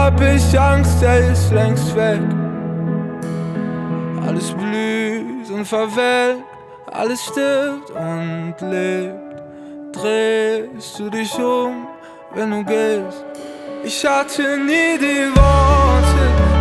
hab ich Angst, er ist längst weg. Alles blüht und verwelkt, alles stirbt und lebt. Drehst du dich um, wenn du gehst? Ich hatte nie die Worte,